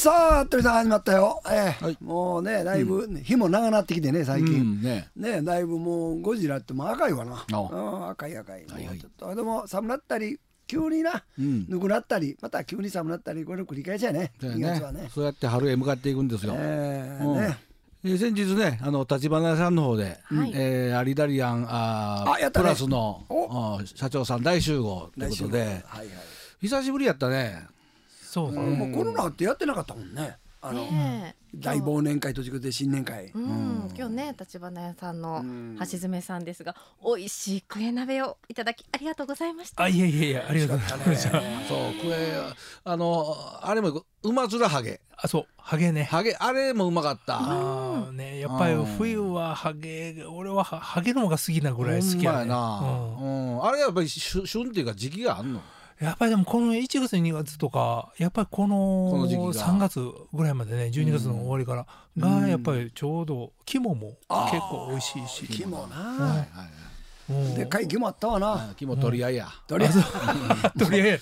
さあ、鳥さん始まったよ。 はい、 もうね、だいぶ、日も長なってきてね、最近。 ね、 だいぶもう5時になっても赤いわな。赤い。 はいはい、 ちょっとでも寒なったり、急にな、ぬくなったり、また急に寒なったり、これの繰り返しやね。2月はね。 そうやって春へ向かっていくんですよ。先日ね、立花屋さんの方で、アリダリアンプラスの社長さん大集合ということで、久しぶりやったね。 そうもうコロナってやってなかったもんね。大忘年会と違って新年会。 今日ね、立花屋さんの橋爪さんですが、美味しいクエ鍋をいただきありがとうございました。 いやありがとうございました。そうクエあれも馬面ハゲ。 そうハゲね。 ハゲあれもうまかった。 ね、やっぱり冬はハゲ、俺はハゲの方が好きなぐらい好きやね。 あれやっぱり旬っていうか時期があんの。 やっぱりでもこの1月2月とかやっぱりこの3月ぐらいまでね、12月の終わりからがやっぱりちょうど肝も結構美味しいし、 肝な、でかい肝あったわな。 肝取り合いや。 取り合いやった。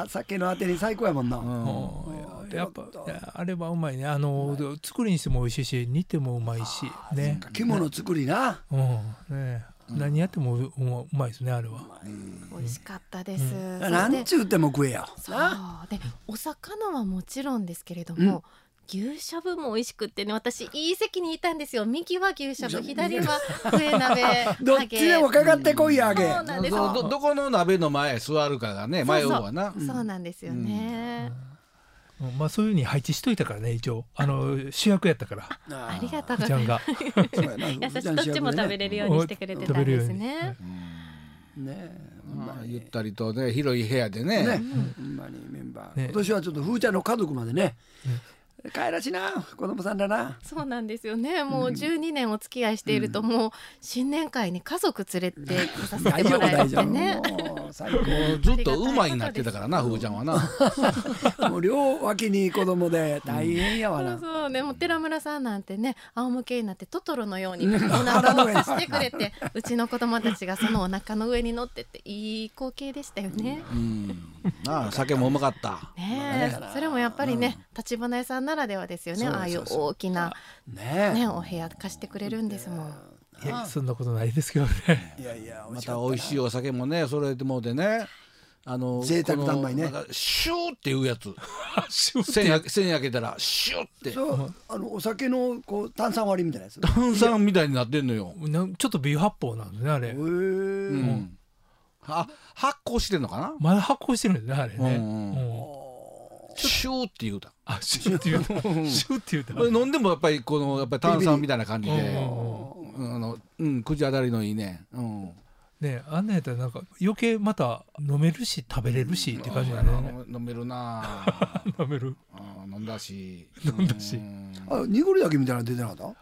酒のあてに最高やもんな。 やっぱあれはうまいね。作りにしても美味しいし、煮てもうまいしね。 肝の作りな。 何やってもうまいですね、あれは。 美味しかったです。 なんちゅうても食えや。 そうで、お魚はもちろんですけれども、牛しゃぶも美味しくってね、私いい席にいたんですよ。右は牛しゃぶ、左はクエ鍋。 どっちでもかかってこいや、揚げ。 どこの鍋の前座るかがね、迷うわな。 そうなんですよね。 まあそういう風に配置しといたからね、一応主役やったから。 ありがとうございます。優しくどっちも食べれるようにしてくれてたんですね。 ゆったりとね、広い部屋でね。 ほんまにメンバー。今年はちょっと風ちゃんの家族までね。かいらしいな、子供さんだな。 そうなんですよね。もう12年お付き合いしていると、もう新年会に家族連れて来させてもらえてね。 ずっと馬になってたからな、ふーちゃんはな。 もう両脇に子供で大変やわな。 そうね、もう寺村さんなんてね、仰向けになってトトロのようにお腹の上にしてくれて、うちの子供たちがそのお腹の上に乗ってっていい光景でしたよね。 酒もうまかった。 それもやっぱりね、立花屋さんならではですよね。ああいう大きなねお部屋貸してくれるんですもん。 いや、そんなことないですけどね。 また美味しいお酒もね、それでもうでね、 贅沢三昧ね、 シューっていうやつ。線開けたらシューって。 そう、お酒のこう炭酸割りみたいなやつ。 炭酸みたいになってんのよ。 ちょっと微発泡なんですね、あれ。 発酵してんのかな。 まだ発酵してるんですね、あれね。 シューって言うた。 シューって言うた。シューって言うた。 飲んでもやっぱり炭酸みたいな感じで、口当たりのいいね。 ね、あんなやったらなんか余計また飲めるし食べれるしって感じだね。 飲めるな。 飲める。 飲んだし。 濁り酒みたいなの出てなかった？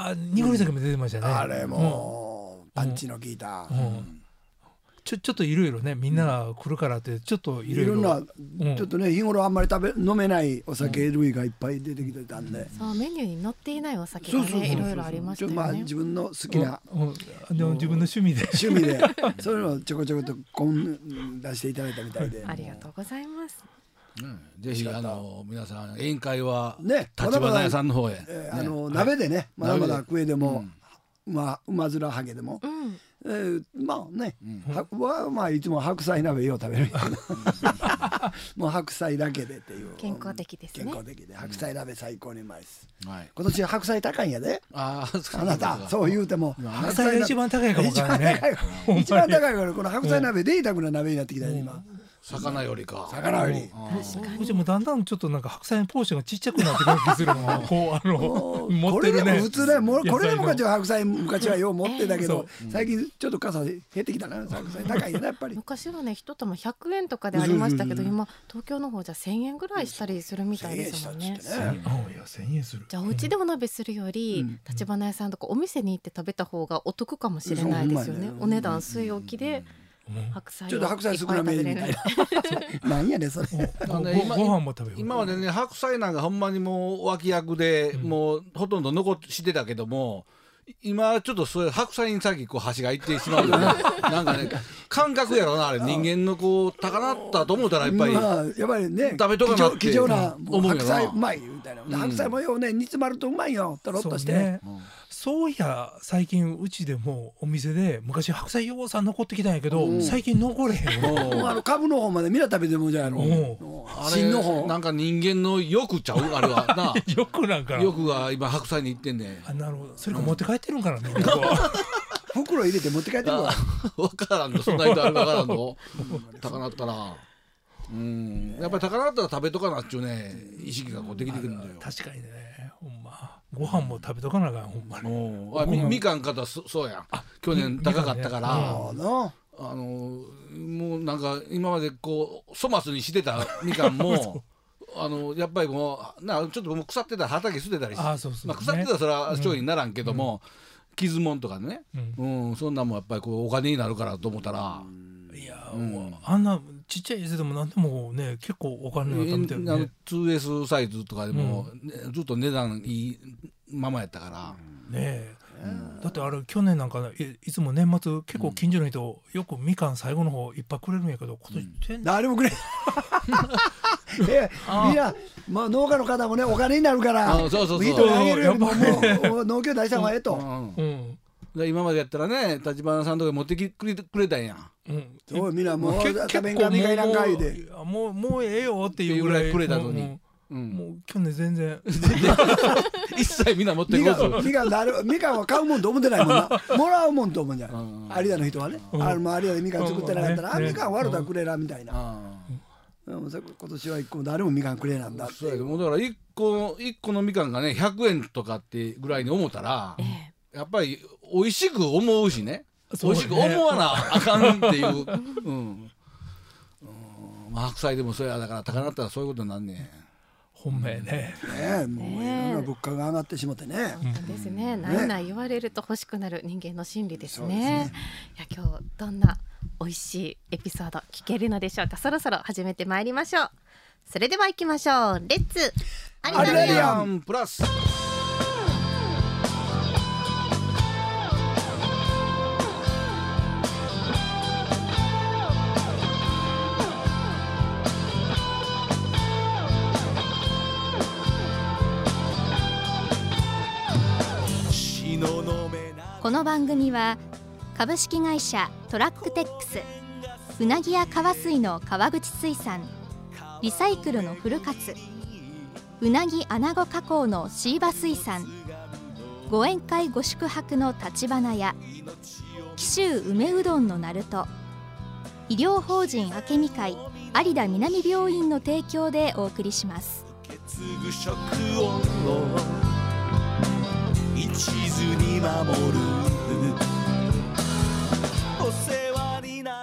濁り酒も出てましたね。 あれもパンチの効いた。 ちょっといろいろね、みんなが来るからってちょっといろいろんなちょっとね、日頃あんまり飲めないお酒類がいっぱい出てきてたんで、 そうメニューに載っていないお酒がね、いろいろありましたよね。 自分の好きな自分の趣味でそういうのをちょこちょこと出していただいたみたいで、 ありがとうございます。 ぜひ皆さん宴会は立花屋さんの方へ、 鍋でね、まだまだクエでも馬面ハゲでも、まあね、いつも白菜鍋よう食べるもう白菜だけでっていう、 健康的ですね。 健康的で白菜鍋最高にうまいです。今年は白菜高いんやで。あなたそう言うても白菜が一番高いかもわからないね。 一番高いからこの白菜鍋贅沢な鍋になってきた今。 魚よりか。 魚より。 うちもだんだんちょっとなんか白菜のポーションがちっちゃくなってくる気するもん。持ってるね。 これでも普通ね、これでも昔は白菜昔はよう持ってたけど、最近ちょっと傘減ってきたな。白菜高いよねやっぱり。 昔はね、一玉100円とかでありましたけど、今東京の方じゃ1000円ぐらいしたりするみたいですもんね。 1000円する。 じゃあお家でお鍋するより立花屋さんとかお店に行って食べた方がお得かもしれないですよね。お値段据え置きで。 ちょっと白菜少なめみたいな。なんやねそれ。 ご飯も食べる。 今までね、白菜なんかほんまにもう脇役でもうほとんど残してたけども、 今ちょっとそれ白菜に先こう箸がいってしまうよねなんかね感覚やろなあれ人間のこう高鳴ったと思ったらやっぱり、 やっぱりね食べとかなって貴重な思うよな白菜うまいみたいな、白菜もようね煮詰まるとうまいよとろっとして。 そういや最近うちでもお店で昔白菜ようさん残ってきたんやけど、最近残れへんよ株の方までみんな食べてもじゃやろ。芯の方なんか人間の欲ちゃうあれはな欲なんかな、 欲が今白菜にいってんね。 なるほど、それか持って帰ってるんかな、 袋入れて持って帰ってるわ。 分からんのそんな人あれ分からんの高鳴ったらやっぱり高鳴ったら食べとかなっちゅうね意識がこうできてくるんだよ。 確かにね、ほんまご飯も食べとかなあかんほんまに。 みかん方そうやん、去年高かったから、もうなんか今までこう粗末にしてたみかんもやっぱりもうちょっともう腐ってたら畑捨てたりして、腐ってたらそれは商品にならんけども、傷もんとかね、そんなんもやっぱりこうお金になるからと思ったら、 いやあんなちっちゃいやつでも何でもね結構お金になったみたいなね。 2S サイズとかでも、ずっと値段いいままやったからね。だってあれ去年なんかいつも年末結構近所の人よくみかん最後の方いっぱいくれるんやけど、今年誰もくれみんな、まあ、農家の方もねお金になるからいいとあげるよりももう農協出した方がええと。 今までやったらね立花さんとか持ってきてくれたんや。 そうみんなもう食べんかみかいなんか言うてもうええよっていうぐらいくれたのに。 もう去年全然一切みんな持ってこずみかんは買うもんと思ってないもんなもらうもんと思うんじゃん有田の人はね。有田でみかん作ってなかったらみかん悪だくれらみたいな。今年は一個も誰もみかんくれなんだって。 もうだから一個のみかんがね100円とかってぐらいに思ったらやっぱり美味しく思うしね、美味しく思わなあかんっていう白菜でもそうやだから高鳴ったらそういうことになんねん。 ほんまやね。 もういろんな物価が上がってしまってね。 本当ですね。ないない言われると欲しくなる人間の心理ですね。いや今日どんな美味しいエピソード聞けるのでしょうか。そろそろ始めてまいりましょう。それでは行きましょう。レッツアリダリアンプラス。 この番組は株式会社トラックテックス、うなぎや川水の川口水産、リサイクルのフルカツ、うなぎアナゴ加工のシーバ水産、ご宴会ご宿泊の立花屋、紀州梅うどんのなると、医療法人明美会有田南病院の提供でお送りします。一途に守るお世話にな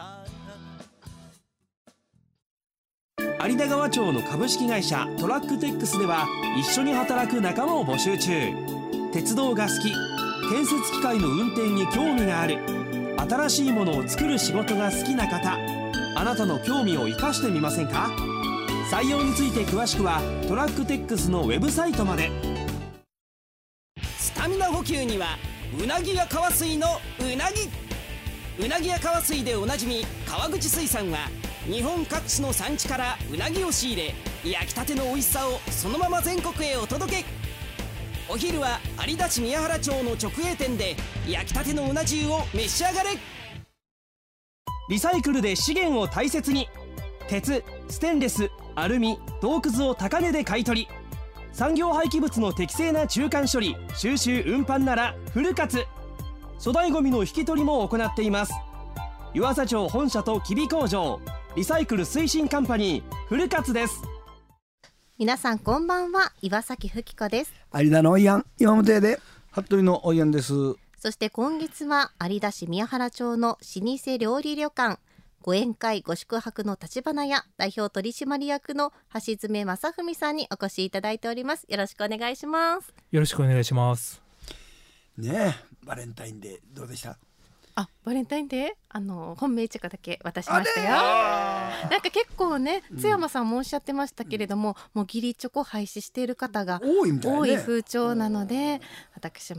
った有田川町の株式会社トラックテックスでは一緒に働く仲間を募集中。鉄道が好き、建設機械の運転に興味がある、新しいものを作る仕事が好きな方、あなたの興味を生かしてみませんか。採用について詳しくはトラックテックスのウェブサイトまで。 スタミナ補給にはうなぎや川水のうなぎ。うなぎや川水でおなじみ川口水産は日本各地の産地からうなぎを仕入れ、焼きたての美味しさをそのまま全国へお届け。お昼は有田市宮原町の直営店で焼きたてのうな重を召し上がれ。 リサイクルで資源を大切に。鉄、ステンレス、アルミ、銅くずを高値で買い取り、産業廃棄物の適正な中間処理、収集運搬ならフルカツ。粗大ごみの引き取りも行っています。湯浅町本社と吉備工場、リサイクル推進カンパニーフルカツです。 皆さんこんばんは、岩崎ふ子です。 有田のおいやん岩本屋で服部のおいやんです。 そして今月は有田市宮原町の老舗料理旅館ご宴会ご宿泊の立花屋代表取締役の橋爪正文さんにお越しいただいております。よろしくお願いします。 よろしくお願いしますね。バレンタインデーどうでした？ バレンタインデー本命チョコだけ渡しましたよ。なんか結構ね、津山さんもおっしゃってましたけれども、もう義理チョコ廃止している方が多い風潮なので、私も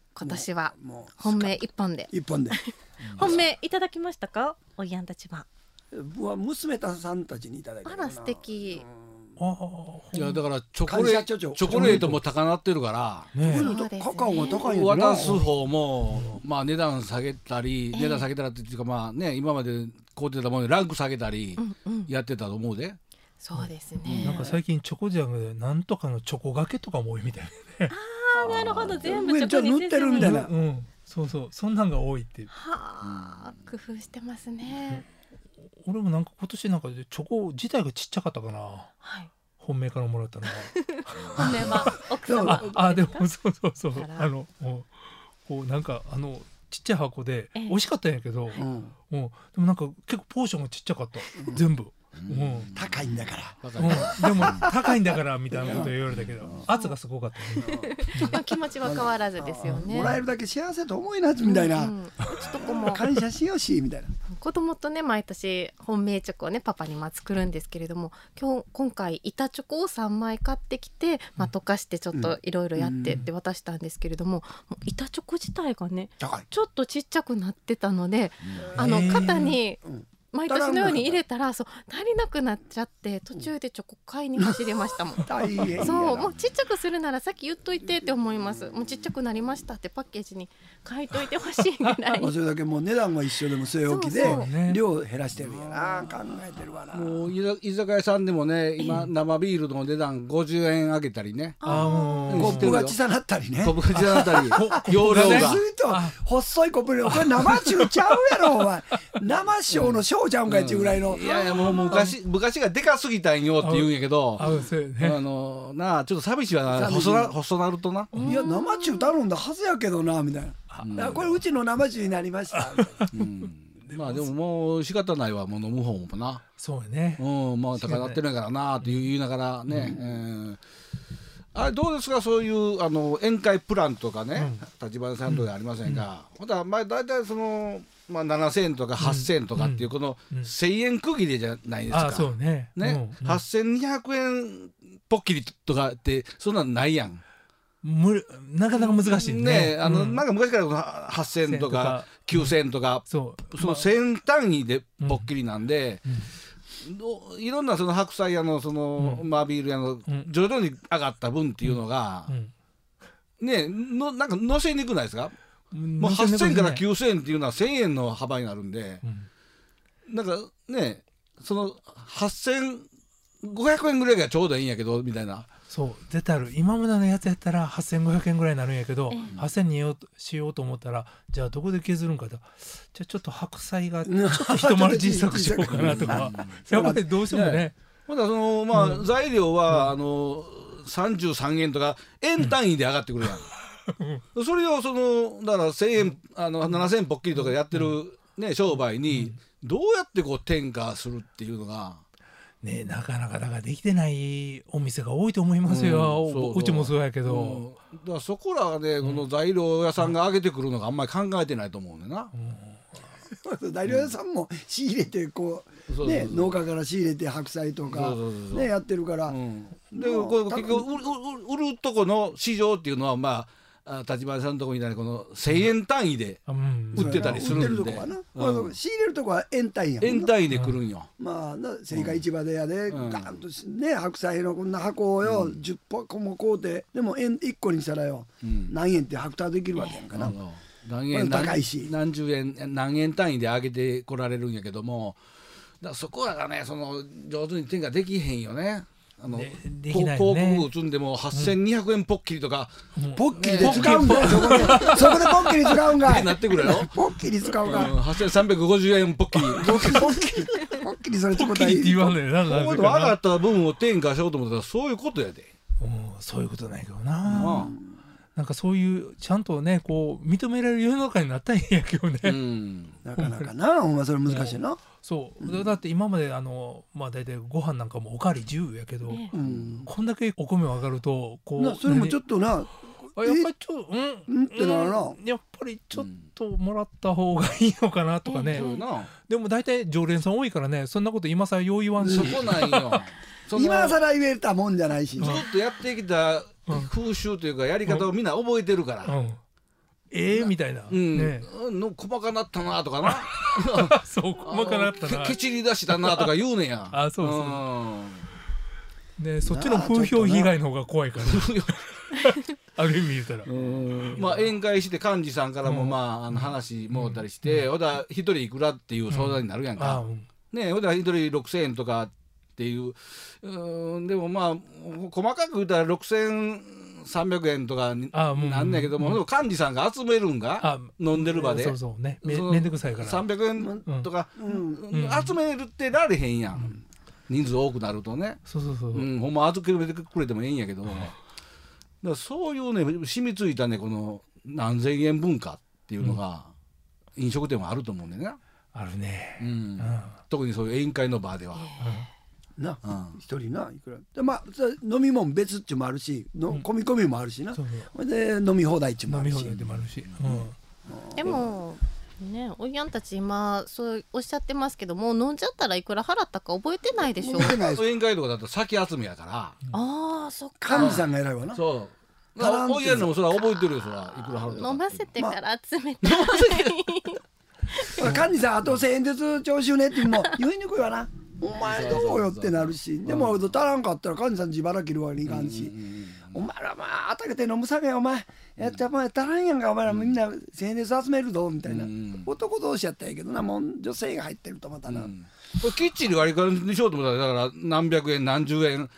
今年は本命一本で本命いただきましたか、おいやんたちは。 娘さんたちにいただいた。 あら素敵。 いやだからチョコレートも高なってるから、 カカオが高いんや渡す方もまあ値段下げたり、値段下げたらっていうかまあね、今まで買うてたものでランク下げたりやってたと思うで。 そうですね。 なんか最近チョコじゃなくてなんとかのチョコがけとかも多いみたいなね。 ああなるほど、全部チョコに塗ってるみたいな。 そうそう、そんなんが多いっていう。 はあ、工夫してますね。 俺もなんか今年なんかチョコ自体がちっちゃかったかな。はい。本命からもらったのは。 本命は奥様。 でもそうこうなんかちっちゃい箱で美味しかったんやけど、でもなんか結構ポーションがちっちゃかった、全部。 高いんだから、 でも高いんだからみたいなこと言われたけど、圧がすごかった。 気持ちは変わらずですよね。 もらえるだけ幸せと思いなみたいな、感謝しよしみたいな。 子供とね毎年本命チョコをねパパに作るんですけれども、今回板チョコを3枚買ってきて、溶かしてちょっといろいろやってって渡したんですけれども、板チョコ自体がねちょっとちっちゃくなってたので、肩に毎年のように入れたら足りなくなっちゃって、途中でチョコ買いに走りましたもん。そうもうちっちゃくするならさっき言っといてって思います。もうちっちゃくなりましたってパッケージに書いといてほしいぐらい。 それだけもう値段は一緒でも据え置きで量減らしてるんやな、考えてるわな。 もう居酒屋さんでもね今生ビールの値段50円上げたりね、 コップが小さなったりね、 コップが小さなったり容量が細いコップでこれ生中ちゃうやろお前、生小の小ちゃうんかいっていうぐらいの。 いやいやもう昔がでかすぎたんよって言うんやけど、なあちょっと寂しいわな、細なるとな。 いや生中頼んだはずやけどなみたいな、これうちの生中になりました。 まあでももう仕方ないわ、もう飲む方もな。 そうやね。 まあ高なってるんやからなって言いながらね。あれどうですか、そういう宴会プランとかね、立花さんとかありませんか。ほんとはまあ大体7,000円とか8,000円とかっていうこの1,000円区切りじゃないですか。 そうね。 8,200円ポッキリとかってそんなんないやん。 なかなか難しいね。 なんか昔から8,000円とか9,000円とかその1000単位でポッキリなんで、いろんなその白菜屋のビール屋の徐々に上がった分っていうのがねなんか乗せにくないですか。もう8,000円から9,000円っていうのは1,000円の幅になるんで、なんかねその8,500円ぐらいがちょうどいいんやけどみたいな。 そう絶対ある。今までのやつやったら8,500円ぐらいになるんやけど、8,000にしようと思ったらじゃあどこで削るんかと、じゃあちょっと白菜がちょっと一回り小さくしようかなとかやっぱりどうしてもね。 ほんだら材料は33円とか円単位で上がってくるやん。それをだから1,000円7,000円ポッキリとかやってる商売にどうやって転嫁するっていうのが。 なかなかだからできてないお店が多いと思いますよ。うちもそうやけど、 だからそこらはねこの材料屋さんが上げてくるのがあんまり考えてないと思うねんな。 材料屋さんも仕入れて農家から仕入れて白菜とかやってるから、 で結局売るとこの市場っていうのは立花さんのとこみたいにこの1,000円単位で売ってたりするんで、 仕入れるとこは円単位やもんな。 円単位で来るんよ。 まあ青果市場でやでガーンと白菜のこんな箱をよ10個も買うて、でも円1個にしたらよ何円って白タできるわけやんかな。高いし何十円何円単位で上げてこられるんやけども、そこはね上手に転嫁できへんよね。広告打つんでも8,200円ポッキリとか、 ポッキリで使うんだよ。そこでポッキリ使うんかい。 なってくるよ。 ポッキリ使うか。 8,350円ポッキリ。 ポッキリそれってことは言わねえな。 上がった分を転嫁しようと思ったらそういうことやで。 そういうことないけどな。なんかそういうちゃんとね認められる世の中になったんやけどね。 なかなかな、お前それ難しいな。 そうだって今まで大体ご飯なんかもおかわり自由やけど、こんだけお米上がるとそれもちょっとな、 やっぱりちょっとってなるな。やっぱりちょっともらった方がいいのかなとかね。でも大体常連さん多いからね、そんなこと今更よう言わんし。 そこないよ。 今更言えたもんじゃないし、 ずっとやってきた風習というかやり方をみんな覚えてるから。 みたいな、ね、 の細かなったなとかなそう細かなったなけちり出したなとか言うねやあそうそうでそっちの風評被害の方が怖いからある意味言うたらまあ宴会して幹事さんからもまあ話もったりしてほだ一人いくらっていう相談になるやんかねほだ一人6,000円とかっていうでもまあ細かく言うたら6,300円とかなんだけども幹事さんが集めるんが飲んでる場でそうそうねめんどくさいから 300円とか集めるってられへんやん人数多くなるとねそうほんま預けてくれてもええんやけどだからそういうね染みついたねこの何千円文化っていうのが飲食店はあると思うんだよねあるね特にそういう宴会の場ではな一人ないくらでまあ飲み物別っちゅうもあるし込み込みもあるしなで飲み放題っちゅうもあるし飲み放題でもあるしでもねおいやんたち今そうおっしゃってますけども飲んじゃったらいくら払ったか覚えてないでしょ宴会とかだと先集めやからあそっか幹事さんが偉いわなそうおいやんのもそれは覚えてるよそれはいくら払ったか飲ませてから集めて幹事さんあと1,000円ずつ徴収ねっていうのも言いにくいわなお前どうよってなるしでも足らんかったら幹事さん自腹切るわけにいかんしお前らまああたけて飲むさけお前やったら足らんやんかお前らみんな1,000円で集めるぞみたいな男同士やったんやけどなもう女性が入ってるとまたなこれきっちり割り勘にしようと思ったらだから何百円何十円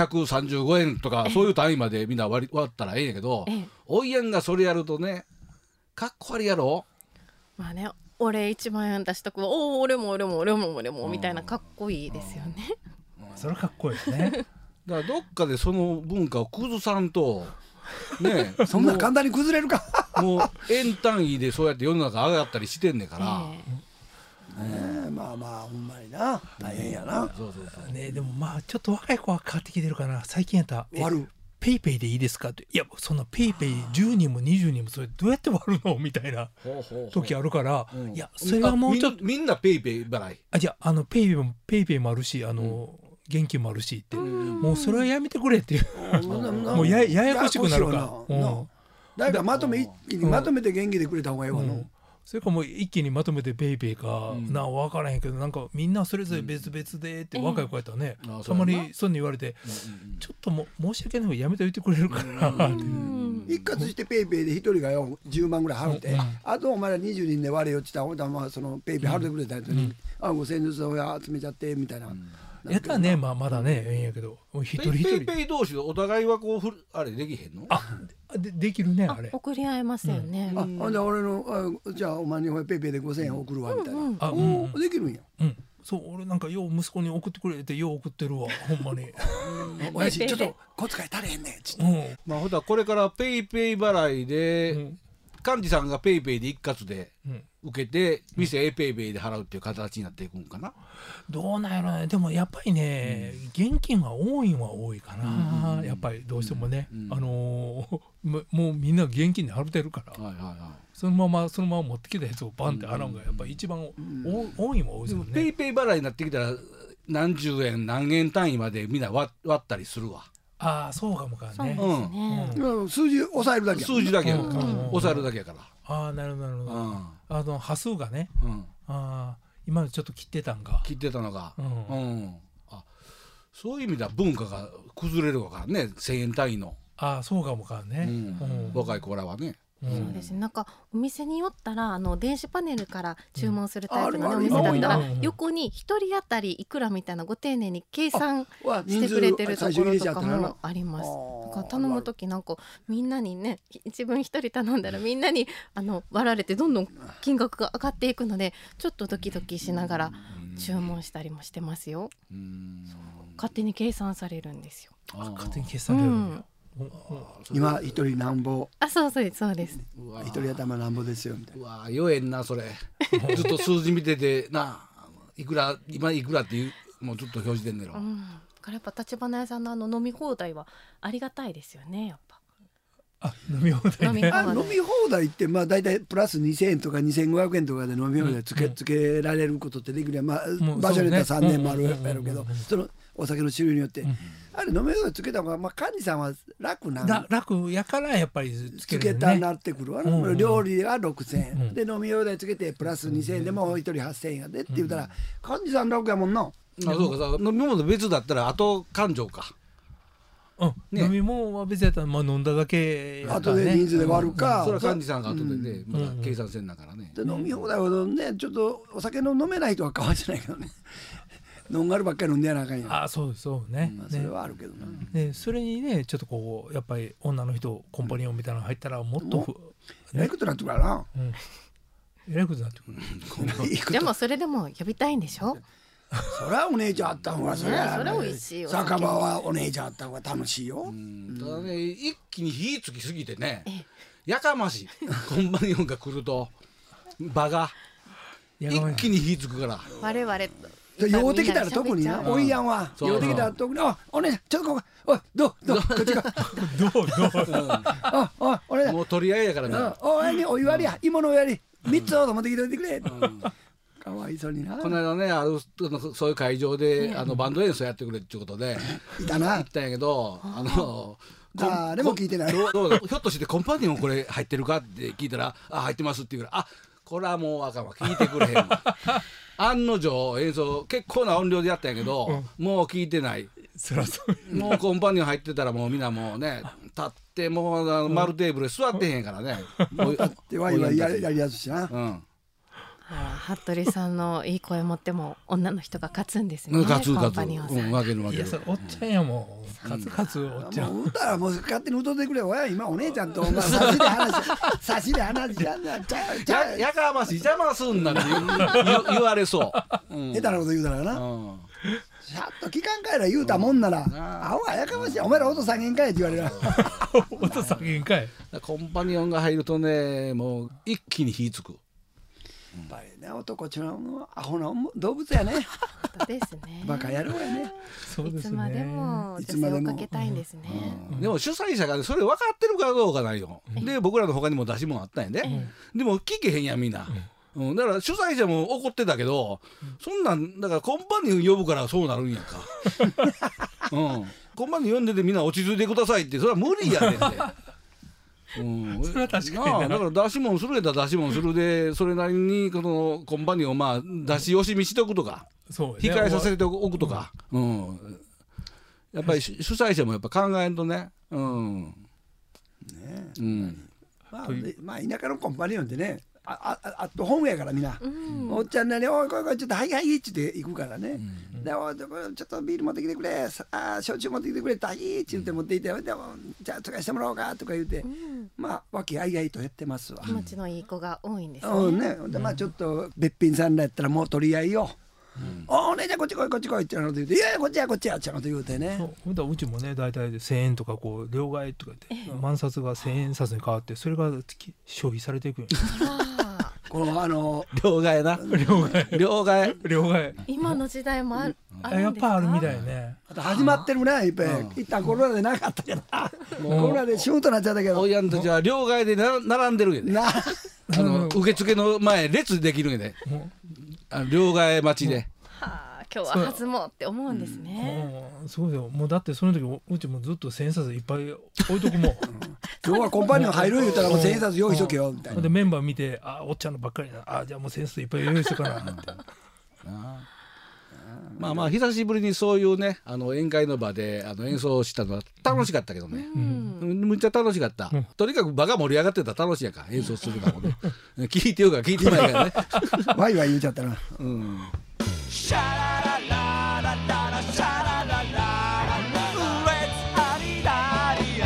135円とかそういう単位までみんな割ったらええんやけどおいやんがそれやるとねかっこ悪いやろまあね俺1万円出しとくわおお俺もみたいなかっこいいですよねそれかっこいいですねだからどっかでその文化を崩さんとねそんな簡単に崩れるかもう円単位でそうやって世の中上がったりしてんねんからまあまあほんまにな大変やなねでもまあちょっと若い子は変わってきてるかな最近やったペイペイでいいですかっていやそんなペイペイ10人も20人もそれどうやって割るのみたいな時あるからいやそれはもうちょっとみんなペイペイ払いじゃあペイペイもあるし現金もあるしってもうそれはやめてくれっていうもうややこしくなるから誰かまとめて現金でくれた方がいいわなそれかもう一気にまとめてペイペイかな分からへんけどなんかみんなそれぞれ別々でって若い子やったらねたまにそうに言われてちょっと申し訳ないけどやめておいてくれるかな一括してペイペイで一人がよ10万ぐらい払ってあとお前ら20人で割れよって言ったらほんとはそのペイペイ払ってくれたやつに5,000円ずつ集めちゃってみたいなやったらねまだねええんやけど一人ペイペイ同士でお互いはこうあれできへんのできるねあれ送り合えますよねじゃあ俺のじゃあお前にペイペイで5,000円送るわみたいなできるんやそう俺なんかよう息子に送ってくれてよう送ってるわほんまに親父ちょっと小遣い足れへんねんちょっとまあほんとはこれからペイペイ払いで幹事さんがペイペイで一括で受けて店ペイペイで払うっていう形になっていくんかなどうなんやろねでもやっぱりね現金が多いんは多いかなやっぱりどうしてもねもうみんな現金で払ってるからそのまま持ってきたやつをバンって払うのがやっぱり一番多いんは多いですよねペイペイ払いになってきたら何十円何円単位までみんな割ったりするわそうかもかね数字抑えるだけ数字だけやから抑えるだけやからなるほど端数がね今ちょっと切ってたのがそういう意味では文化が崩れるからね1000円単位のそうかもかね若い子らはねそうですねなんかお店によったら電子パネルから注文するタイプの、ねお店だったら横に1人当たりいくらみたいなご丁寧に計算してくれてるところとかもあります。だから頼む時なんかみんなにね自分1人頼んだらみんなに割られてどんどん金額が上がっていくのでちょっとドキドキしながら注文したりもしてますよ。勝手に計算されるんですよ。 勝手に計算されるんや今一人なんぼそうです一人頭なんぼですよみたいなうわ弱えんなそれずっと数字見てていくら今いくらっていうもうずっと表示出んねやろからやっぱ立花屋さんの飲み放題はありがたいですよねやっぱ飲み放題ね飲み放題ってまあ大体プラス2,000円とか2,500円とかで飲み放題つけられることってできるやん場所によっては3年もあるやろうけどお酒の種類によって、あれ飲み放題つけた方が、幹事さんは楽楽やからやっぱりつけるよね。 つけたなってくるわな、料理は6,000円、で飲み放題つけてプラス2,000円でも1人8,000円やでって言ったら、幹事さん楽やもんな。 そうか、飲み物別だったらあと勘定か。 飲み物は別やったら飲んだだけやったらね。 後で人数で割るか。 それは幹事さんが後でね、まだ計算せんだからね。 で飲み放題はね、ちょっとお酒の飲めない人はかわいじゃないけどね。飲んがるばっかり飲んでやなあかんや。 そうね。 それはあるけどな。 でそれにねちょっとこうやっぱり女の人コンパニオンみたいなの入ったらもっとえらいことになってくるからな。 えらいことになってくる。 でもそれでも呼びたいんでしょ。 そりゃお姉ちゃんあった方がそりゃ美味しいよ。 酒場はお姉ちゃんあった方が楽しいよ。 ただね、一気に火つきすぎてね、やかましい。コンパニオンが来ると場が一気に火つくから。 我々 酔うてきたら特にな、おいやんは酔うてきたら特に、お姉ちゃんちょっとここ、おいどうこっちがお姉ちゃんもう取り合いやからね。 お湯割りや、芋のお湯割り3つを持ってきておいてくれ。かわいそうにな。 この間ね、そういう会場でバンド演奏やってくれっていうことでいたな。 行ったんやけど、 誰も聞いてない。 ひょっとしてコンパニオンこれ入ってるかって聞いたら、入ってますって言うから、これはもうあかんわ、聞いてくれへんわ。案の定演奏結構な音量でやったんやけど、もう聞いてない。もうコンパニオン入ってたらもうみんなもうね、立ってもう丸テーブルで座ってへんからね。 立ってワイワイやりやすしな。 服部さんのいい声持っても女の人が勝つんですね。 勝つコンパニオンさん。 負ける。 いやそれおっちゃんやもん。勝つおっちゃん。 もう歌はもう勝手に歌ってくれよ。今お姉ちゃんと差しで話やんな。 やかましい邪魔すんなって言われそう。 下手なこと言うたらな。ちゃんと聞かんかいら言うたもんなら、あおはやかましい、お前ら音下げんかいって言われる。 音下げんかい。 コンパニオンが入るとね、もう一気に火つく。 やっぱりね、男ちゅうのはアホな動物やね。 ですね。 バカ野郎やね。 いつまでも女性をかけたいんですね。 でも主催者がそれ分かってるかどうかないよ。で僕らの他にも出し物あったんやね。でも聞けへんやんみんな。だから主催者も怒ってたけど、そんなんだからコンパニオン呼ぶからそうなるんやんか。コンパニオン呼んでてみんな落ち着いてくださいって、それは無理やねんて。 それは確かにだから出し物するやったら出し物するで、それなりにこのコンパニオン出し惜しみしておくとか、控えさせておくとか、やっぱり主催者もやっぱ考えんとね。 まあ田舎のコンパニオンってね、アットホームやからみんな、おっちゃんなりおいこいちょっとはいはいって言って行くからね。でおちょっとビール持ってきてくれ、焼酎持ってきてくれってはいって言って持っていって、でもじゃあ使わしてもらおうかとか言うて、まあ和気あいあいとやってますわ。 気持ちのいい子が多いんですね。 でまあちょっとべっぴんさんらやったらもう取り合いよ。お姉ちゃんこっち来いこっち来いってなこと言うて、いやこっちやこっちやってなこと言うてね。 うちもね大体1,000円とかこう両替とか言って万札が1,000円札に変わって、それが消費されていくんや。 この両替な、両替今の時代もあるんですか。 やっぱあるみたいね。 始まってるね。いっぺん一旦コロナでなかったけど、コロナでシュートなっちゃったけど、 おやんたちは両替で並んでるんやで。受付の前列できるんやで、両替待ちで。 今日は弾もうって思うんですね。 そうよ。もうだってその時うちもずっと1,000円札いっぱい置いとくもん。 今日はコンパニオン入る言うたらもう1,000円札用意しとけよみたいな。 でメンバー見て、おっちゃんのばっかりだ。じゃあもう1,000円札いっぱい用意しとかなって。 まあ久しぶりにそういうね宴会の場で演奏したのは楽しかったけどね。むっちゃ楽しかった。とにかく場が盛り上がってたら楽しいやんか、演奏するのもね。聞いてようか聞いてないからね。 ワイワイ言うちゃったな。 シャララララララシャララララレッツハリダリ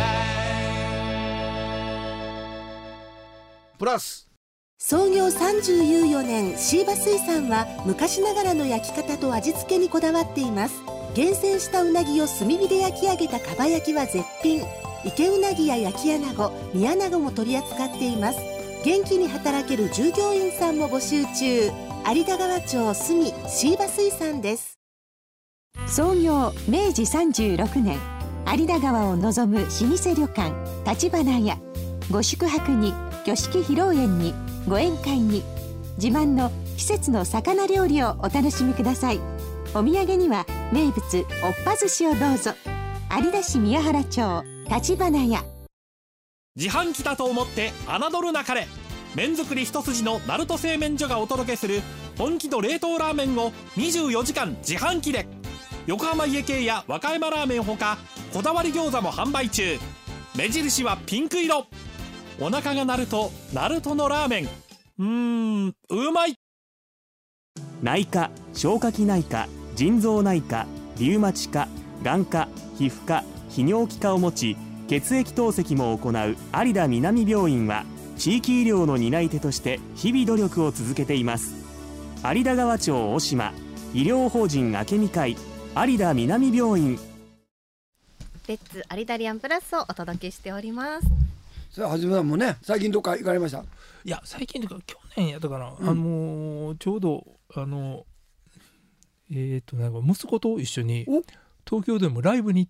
エプラス創業34年シーバ水産は昔ながらの焼き方と味付けにこだわっています。厳選したうなぎを炭火で焼き上げたかば焼きは絶品。池うなぎや焼き穴子、煮穴子も取り扱っています。元気に働ける従業員さんも募集中。有田川町住シーバ水産です。 創業明治36年、有田川を望む老舗旅館立花屋。ご宿泊に挙式披露宴にご宴会に、自慢の季節の魚料理をお楽しみください。お土産には名物おっぱ寿司をどうぞ。有田市宮原町立花屋。 自販機だと思って侮るなかれ。麺作り一筋の鳴門製麺所がお届けする本気の冷凍ラーメンを24時間自販機で。横浜家系や和歌山ラーメンほかこだわり餃子も販売中。目印はピンク色。お腹が鳴ると鳴門のラーメン、うまい。 内科、消化器内科、腎臓内科、リウマチ科、眼科、皮膚科、泌尿器科を持ち、血液透析も行う有田南病院は地域医療の担い手として日々努力を続けています。有田川町大島医療法人明美会有田南病院。 レッツアリダリアンプラスをお届けしております。 さあはじめさんもね、最近どっか行かれました？ いや最近というか去年やったかな、ちょうどなんか息子と一緒に東京でもライブに行って、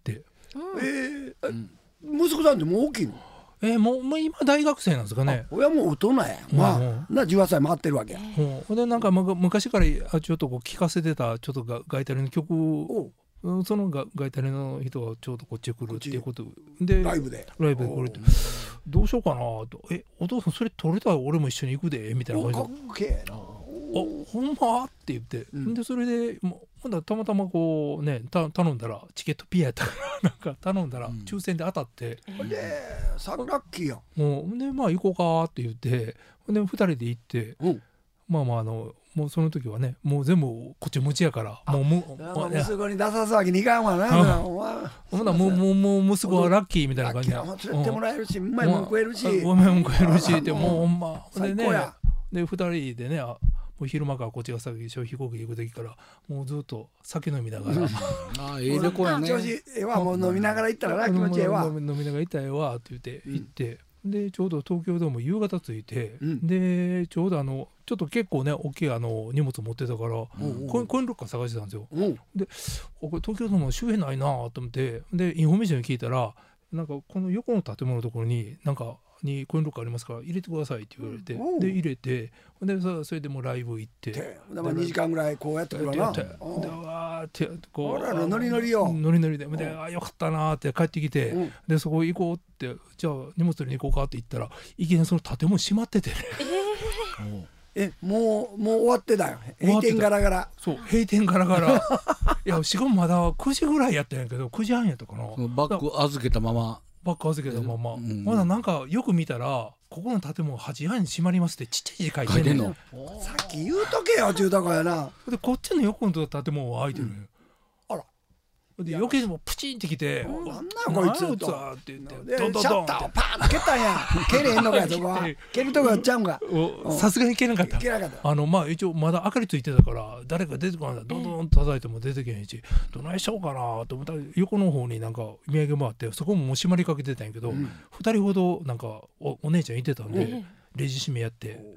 息子さんってもう大きいの？ もう今大学生なんですかね。 親も大人や、18歳回ってるわけや。 でなんか昔からちょっとこう聴かせてたちょっとガイタレの曲を、そのガイタレの人がちょうどこっちへ来るっていうことで、ライブで来るって、どうしようかなと。お父さんそれ撮れたら俺も一緒に行くでみたいな感じで、 かっけえな、 ほんまって言って、でそれで今度はたまたまこうね頼んだらチケットピアやったからなんか頼んだら抽選で当たって、 でサラッキーやん。でまあ行こうかって言って、で2人で行って、もうその時はねもう全部こっち持ちやから、もう息子に出さすわけにいかんわな。 もう息子はラッキーみたいな感じで連れてもらえるし、うまいもん食えるし、 ってもうほんま最高や。 で2人でね、もう昼間からこっちが先飛行機行く時からもうずっと酒飲みながらいい旅行やね。 調子ええわ、もう飲みながら行ったらな、気持ちええわ。 飲みながら行ったらええわって言って行って、でちょうど東京でも夕方着いて、でちょうどちょっと結構ね大きい荷物持ってたからコインロッカー探してたんですよ。でこれ東京でも周辺ないなと思って、でインフォメーションに聞いたら、なんかこの横の建物のところになんかにコインロッカーありますから入れてくださいって言われて、で入れて、でそれでもうライブ行って、 2時間ぐらいこうやってくるな。 でわーってこうノリノリよ、 ノリノリで、よかったなって帰ってきて、でそこ行こうって、じゃあ荷物取りに行こうかって言ったら、いきなりその建物閉まっててね。 もう終わってたよ。閉店ガラガラ。 そう閉店ガラガラ。いやしかもまだ9時ぐらいやったんやけど、9時半やったかな。 バッグ預けたまま。 まだなんかよく見たら、ここの建物8時半に閉まりますってちっちゃい字書いてんの。 さっき言うとけよ住宅やな。 でこっちの横の建物は開いてる。あら。で余計にもプチンってきて、 なんなんこいつとって言って、 シャッターをパーンと蹴ったんや。蹴れへんのかやそこは。蹴るとこやっちゃうんか。 さすがに蹴れなかった。一応まだ明かりついてたから、誰か出てこない。どんどん叩いても出てけへんし、どないしようかなと思ったら、横の方になんか土産もあって、そこももう閉まりかけてたんやけど、2人ほどなんかお姉ちゃんいてたんで、レジ閉めやって。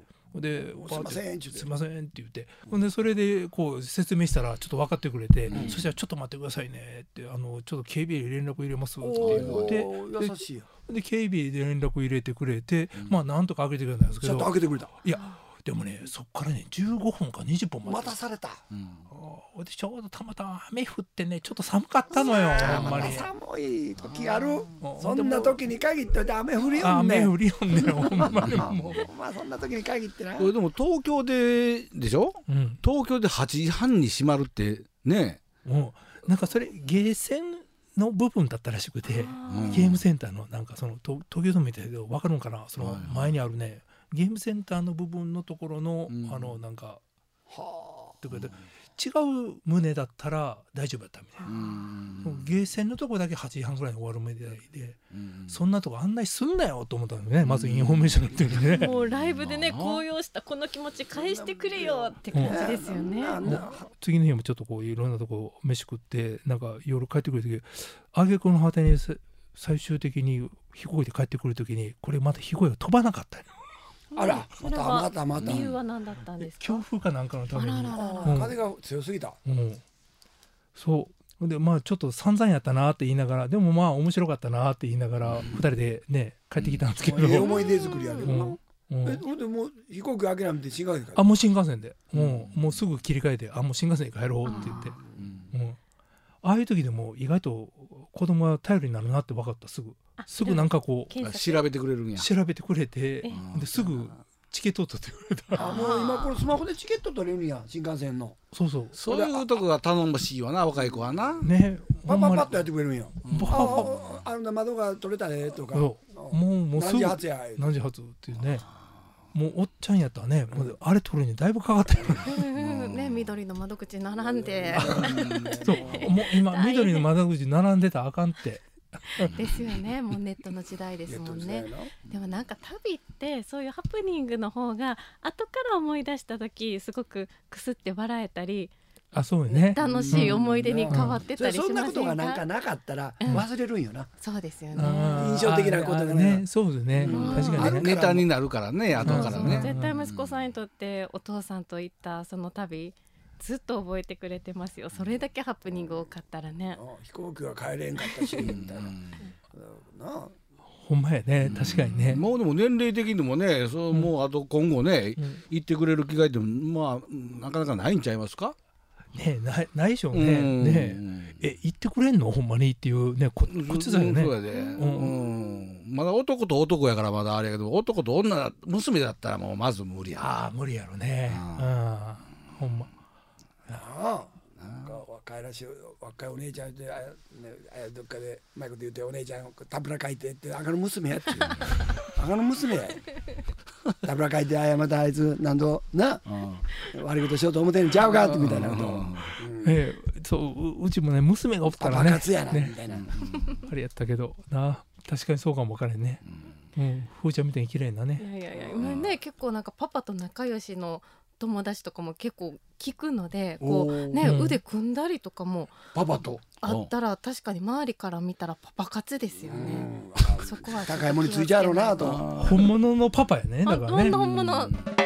で「すいません」って言って、でそれでこう説明したらちょっと分かってくれて、そしたら「ちょっと待ってくださいね」って「ちょっと警備員連絡入れます」って言って、 優しいや。 で警備員で連絡入れてくれて、なんとか開けてくれたんですけど、 ちゃんと開けてくれた。 いやでもね、そっからね15分か20分待たされた。 でちょうどたまたま雨降ってね、ちょっと寒かったのよ。ほんまに寒い時ある。そんな時に限って雨降りよんね。 雨降りよんね。ほんまにもうそんな時に限ってな。 これでも東京でしょ、東京で8時半に閉まるってね。 なんかそれゲーセンの部分だったらしくて、ゲームセンターのなんかその東京ドームみたいだけど分かるのかな、その前にあるねゲームセンターの部分のところのなんかとかで違う棟だったら大丈夫だったみたいな。ゲーセンのとこだけ8時半ぐらいに終わるみたいで、そんなとこ案内すんなよと思ったのね。まずインフォメーションの時にね、 もうライブでね高揚したこの気持ち返してくれよって感じですよね。 次の日もちょっとこういろんなとこ飯食って、なんか夜帰ってくる時、挙句の果てに最終的に飛行機で帰ってくる時に、これまた飛行機が飛ばなかったよ。 あら、また理由は何だったんですか？ 強風かなんかのために。 風が強すぎた。 そうでちょっと散々やったなって言いながら、でも面白かったなって言いながら、2人でね帰ってきたんですけど、 思い出作りやけどな。でも飛行機諦めて新幹線もう新幹線でもうすぐ切り替えて、もう新幹線に帰ろうって言って、 ああいう時でも意外と子供は頼りになるなって分かった。すぐなんかこう調べてくれるんや。 調べてくれて、ですぐチケット取ってくれた。 もう今これスマホでチケット取れるんや、新幹線の。 そういうとこが頼もしいわな、若い子はな。 ね、 パッパッパッとやってくれるんや。窓が取れたねとか。 もうすぐ何時発っていうね。もうおっちゃんやったらね、あれ取るにだいぶかかったよね。緑の窓口並んで。 そう、もう今緑の窓口並んでたらあかんって。 ですよね。もうネットの時代ですもんね。でもなんか旅ってそういうハプニングの方が後から思い出した時すごくくすって笑えたり、 そうよね、 楽しい思い出に変わってたりしませんか？ そんなことがなんかなかったら忘れるんよな。 そうですよね。 印象的なことがね。 そうですね。確かにネタになるからね、後からね。 絶対息子さんにとってお父さんと行ったその旅ずっと覚えてくれてますよ。それだけハプニング多かったらね。 飛行機は帰れんかったしみたいな。 ほんまやね、確かにね。 もうでも年齢的にもね、もうあと今後ね、行ってくれる機会ってまあなかなかないんちゃいますか？ ね、ないでしょうね。ね、行ってくれんのほんまにっていうね、こっちだよね。 そうやで。まだ男と男やからまだあれやけど、男と女娘だったらもうまず無理や。 無理やろね。ほんま。 なんか若いお姉ちゃんでどっかでうまいこと言って、お姉ちゃんタブラ書いてって赤の娘やって赤の娘やタブラ書いてまたあいつ何度な悪いことしようと思ってんのちゃうかってみたいなこと。 そううちもね娘がおったらね、 爆発やなみたいなあれやったけどな、確かにそうかも分からんね。ふーちゃんみたいに綺麗なね。 いや今ね結構なんかパパと仲良しの友達とかも結構聞くので、こうね腕組んだりとかもパパとあったら確かに周りから見たらパパ活ですよね。そこは高いものについちゃうなと。 本物のパパやね。だからね。 本物。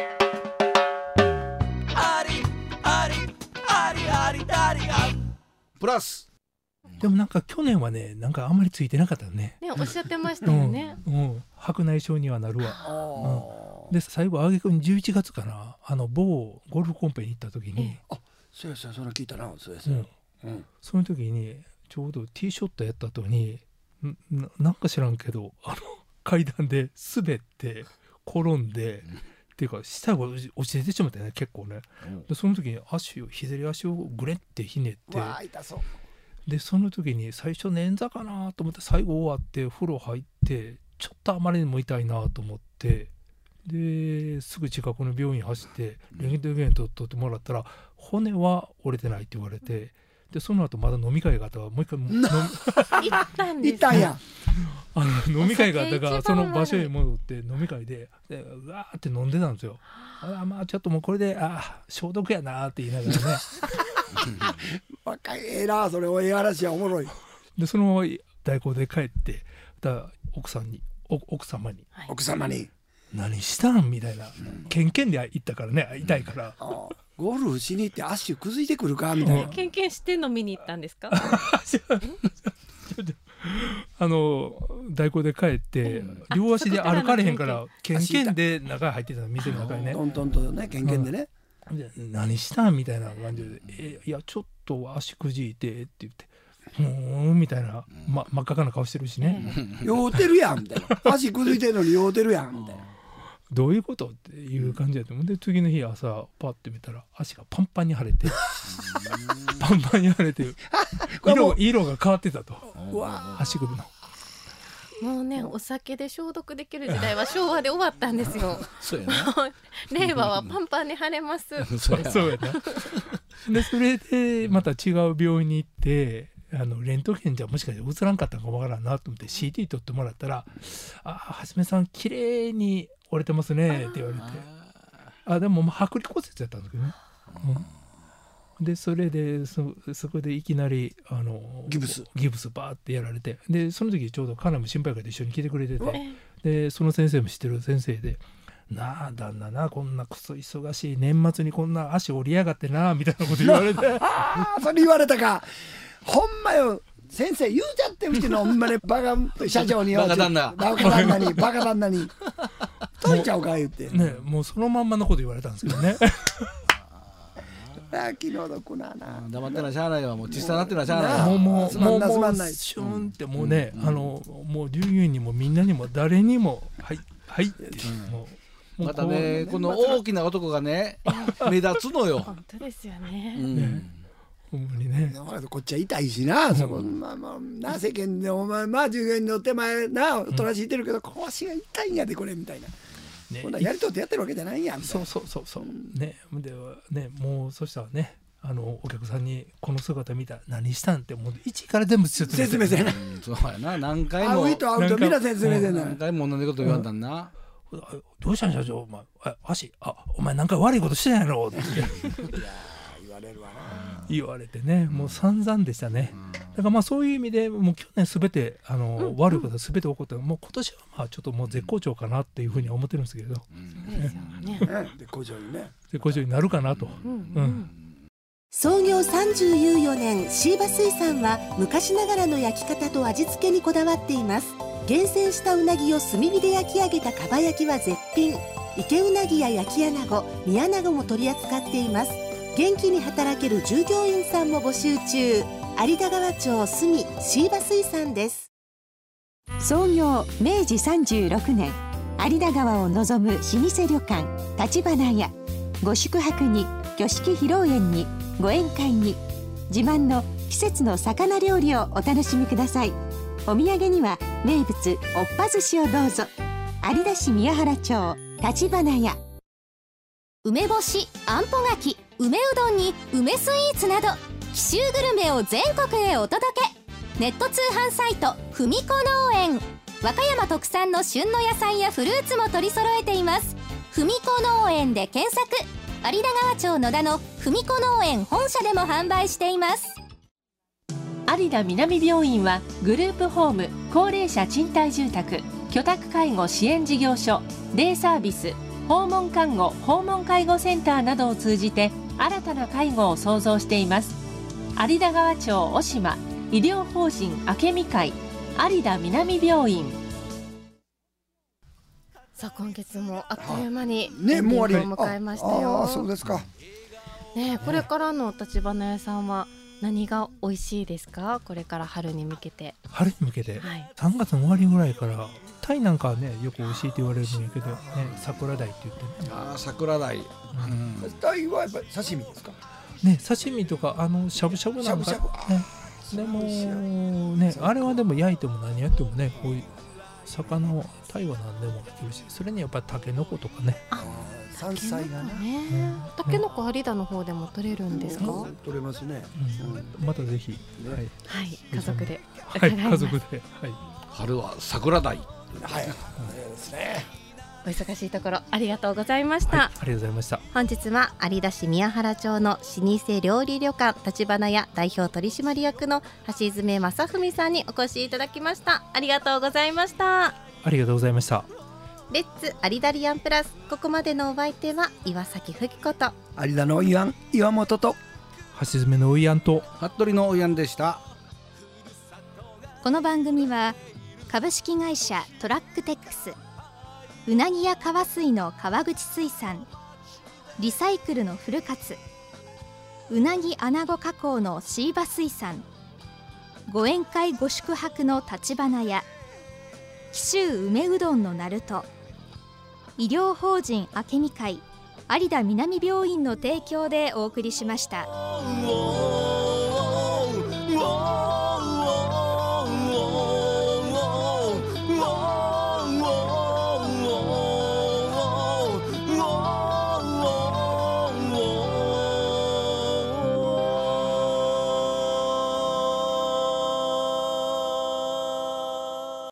プラス。 でもなんか去年はね、なんかあんまりついてなかったね。 ね、おっしゃってましたよね。 白内障にはなるわ。で最後挙句に11月かな、某ゴルフコンペに行った時に、 そうやそれ聞いたな。そうやその時にちょうどティーショットやった後になんか知らんけど階段で滑って転んで、っていうか下が落ちてしまったよね、結構ね。でその時に左足をグレってひねって、でその時に最初捻挫かなと思って、最後終わって風呂入ってちょっとあまりにも痛いなと思って、ですぐ近くの病院走ってレントゲン取ってもらったら骨は折れてないって言われて、でその後まだ飲み会があったからもう一回行ったんや。 飲み会があったからその場所へ戻って飲み会でうわーって飲んでたんですよ。まあちょっともうこれで消毒やなって言いながらね若いなそれを話はおもろい。 でそのまま代行で帰って奥様に何したんみたいな、ケンケンで行ったからね、痛いから。 ゴルフしに行って足くずいてくるかみたいな。 ケンケンしてんの見に行ったんですか？ 代行で帰って両足で歩かれへんからケンケンで中入ってたの、店の中にね、 トントンとねケンケンでね、 何したんみたいな感じで、いやちょっと足くじいてって言って、みたいな、真っ赤かな顔してるしね、 酔うてるやんみたいな、足くずいてるのに酔うてるやんみたいな、 どういうことっていう感じだと思う。で次の日朝パッて見たら足がパンパンに腫れてパンパンに腫れて色が変わってたと、足首の。 もうね、お酒で消毒できる時代は昭和で終わったんですよ。 そうやな。令和はパンパンに腫れます。 そうやな。でそれでまた違う病院に行って、レントゲンじゃもしかして映らんかったのかわからんなと思って CT 取ってもらったら「はじめさん綺麗に折れてますね」って言われて、でも剥離骨折やったんですけどね、でそれでそこでいきなりギブスバーってやられて、でその時ちょうどカナも心配会で一緒に来てくれてて、でその先生も知ってる先生で「なあ旦那な、こんなクソ忙しい年末にこんな足折りやがってな」みたいなこと言われてそれ言われたか。ほんまよ、先生言うちゃってうちのほんまにバカ社長にバカ旦那に解いちゃうか言ってね、もうそのまんまのこと言われたんですけどね気の毒なな。 黙ってなしゃあないわ。もう小さなってなしゃあないわ。 もうシつまんュンってもうね、もう従業員にもみんなにも誰にもはいはいってもうまたね、この大きな男がね目立つのよ。 本当ですよね。 ほんまにね。 こっちは痛いしな、そこまあな世間でお前従業員の手前なおとなしいてるけど腰が痛いんやでこれみたいな。こんなやりとってやってるわけじゃないやん。 そうね。ではね、もうそしたらね、お客さんにこの姿見たら何したんってもう一から全部説明せな。 そうやな、何回も会う人みんな説明せな。 何回も同じこと言わんだんな。 どうしたん社長、お前お前何回悪いことしてんやろって言われるわな。 言われてね、もう散々でしたね。だからまあそういう意味でもう去年すべて悪いことすべて起こって、もう今年はまあちょっともう絶好調かなっていうふうには思ってるんですけど、 絶好調にね、 絶好調になるかなと。 創業34年、シーバ水産は昔ながらの焼き方と味付けにこだわっています。厳選したうなぎを炭火で焼き上げたかば焼きは絶品。池うなぎや焼き穴子、煮穴子も取り扱っています。元気に働ける従業員さんも募集中。有田川町住シーバ水産です。 創業明治36年、有田川を望む老舗旅館立花屋。ご宿泊に、挙式披露宴に、ご宴会に、自慢の季節の魚料理をお楽しみください。お土産には名物おっぱ寿司をどうぞ。有田市宮原町立花屋。 梅干し、あんぽ柿、梅うどんに梅スイーツなど紀州グルメを全国へお届け。ネット通販サイトふみこ農園。和歌山特産の旬の野菜やフルーツも取り揃えています。ふみこ農園で検索。有田川町野田のふみこ農園本社でも販売しています。 有田南病院はグループホーム、高齢者賃貸住宅、居宅介護支援事業所、デイサービス、訪問看護・訪問介護センターなどを通じて新たな介護を創造しています。有田川町小島医療法人明美会有田南病院。 さあ今月もあっという間にね、もう終わりを迎えましたよ。 そうですか。 ね、これからの立花屋さんは何が美味しいですか？これから春に向けて。 春に向けて、3月の終わりぐらいからタイなんかはねよく美味しいって言われるんやけどね、桜鯛って言ってね。 桜鯛。 鯛はやっぱり刺身ですか？ ね、刺身とかしゃぶしゃぶなんかね。でもね、あれはでも焼いても何やってもね、こういう魚は鯛は何でもできるし、それにやっぱりタケノコとかね。 山菜がね。 タケノコ有田の方でも取れるんですか？ 取れますね。 またぜひ。 はい、家族で。 はい、家族で。はい。 春は桜鯛。 はい。ですね。 お忙しいところありがとうございました。 ありがとうございました。 本日は有田市宮原町の老舗料理旅館立花屋代表取締役の橋爪正文さんにお越しいただきました。ありがとうございました。 ありがとうございました。 レッツ有田リアンプラス、ここまでのお相手は岩崎ふきこと有田の岩本と橋爪のおいやんと服部のおいやんでした。 この番組は株式会社トラックテックス、うなぎや川水の川口水産、リサイクルのフルカツ、うなぎ穴子加工のシーバ水産、ご宴会ご宿泊の立花屋、紀州梅うどんのなると、医療法人明美会有田南病院の提供でお送りしました。